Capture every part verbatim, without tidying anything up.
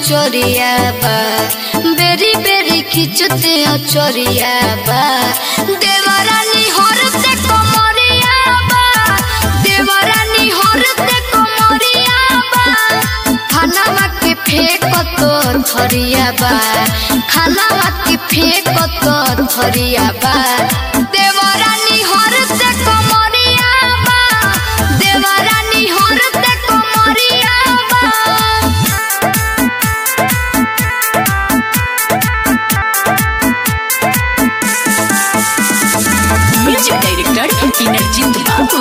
चोरिया बा बेरी बेरी खिंचते चोरिया बा देवरानी हरते कमरिया बा देवरानी हरते कमरिया बा खाना के फेंक तो थरिया बा खाना के फेंक तो थरिया बा देवरानी हरते कमरिया बा देवरानी हरते कमरिया बा। म्यूजिक डायरेक्टर इनरजीत बाबू।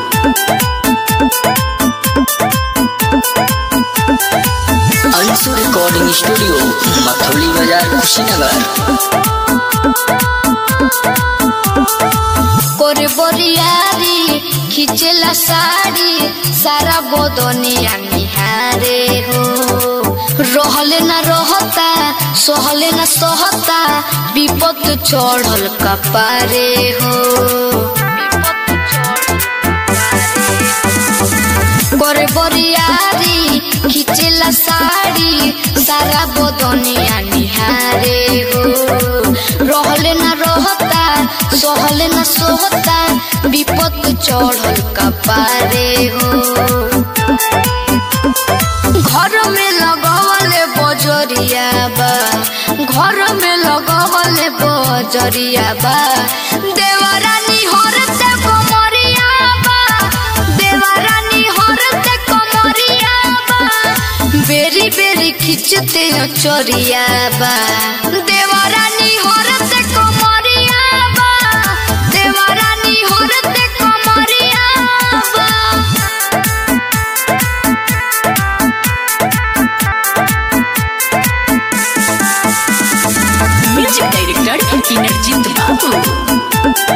अंशु रिकॉर्डिंग स्टूडियो मथौली बाजार कुशीनगर। कोरे बोरियारी खिंचेला साड़ी सारा बदनिया निहारे हो रहले न रहता सहले न सहता विपद चढ़ल कपारे हो कोरे बोरियारी खिंचेला साड़ी सारा बदनिया निहारे हो रहले न रहता सहले न सोहता विपद चढ़ल कपारे हो घर में लगवले बजरिया बा घर में लगवले बजरिया बा देवरानी हरते कमरिया बा देवरानी हरते कमरिया बा बेरी बेरी खिंचते चोरिया बा देवरानी हरते कमरिया बा देवरानी हरते कमरिया बा। म्यूजिक डायरेक्टर इनरजीत बाबू।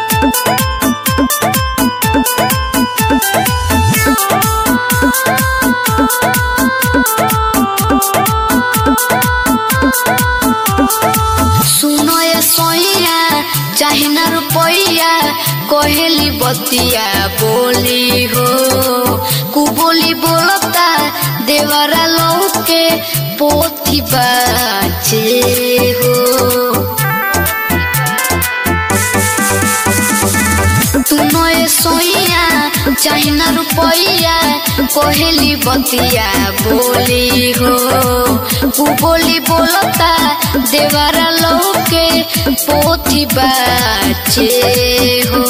सुनो ये सोइया चाहे न रुपैया कोहेली बतिया बोली हो कुबोली बोलता देवरा लौके पोथी बाचे हो सुनो ये सोइया चाहे न रुपैया कोहेली बतिया बोली हो कुबोली बोलता देवरा लौके पोथी बाचे हो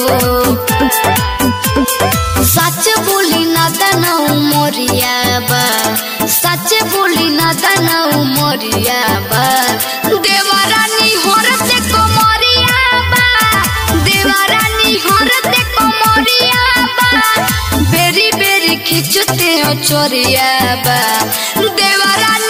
सच बोली ना दाना उमरिया बा सच बोली ना दाना उमरिया बा देवरानी हरते कमरिया बा देवरानी हरते कमरिया बा बेरी बेरी खिंचते चोरिया बा देवरानी